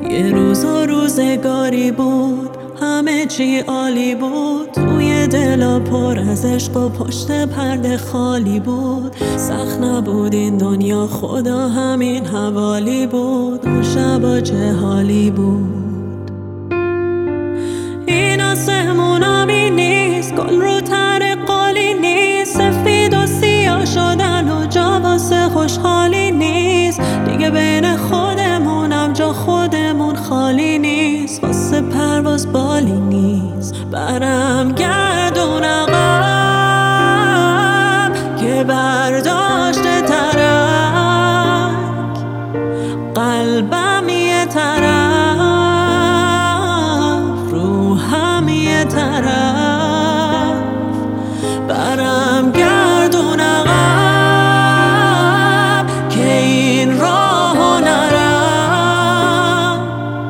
یه روز و روزگاری بود، همه چی عالی بود. توی دلا پر از عشق و پشت پرده خالی بود. سخت نبود این دنیا، خدا همین حوالی بود. اون شبا چه حالی بود. این آسمونامی نیست، گل رو تر قالی نیست. سفید و سیاه شدن و جا واسه خوشحالی نیست. دیگه بین خودمونم جا خودمون خالی نیست. واسه پرواز بالی نیست. برم گردون عقب که برداشته ترک، قلبم یه طرف، روحم یه طرف. برم گردون عقب که این راهو نرم،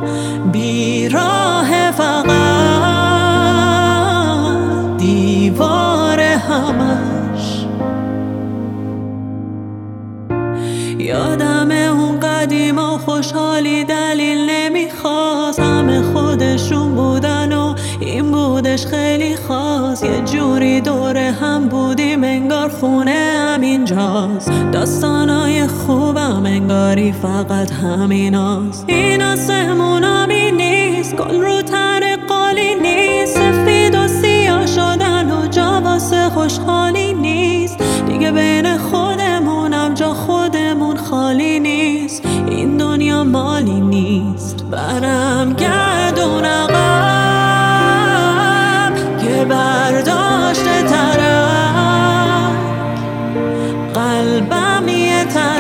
بیراه فقط دیوار همش. یادم اون قدیما خوشحالی دلیل نمیخواست. همه خودشون بودن و این بودش خیلی خاص. یه جوری دور هم بودیم انگار خونه همینجاست. داستانای خوبم انگاری فقط همیناست. این آسمونامی نیست، گل رو تر قالی نیست. سفید و سیاه شدن و جا واسه خوشحالی نیست. دیگه بین خودمونم جا خودمون خالی نیست. این دنیا مالی نیست. برم گردون عقب که برداشته ترک، قلبم یه طرف،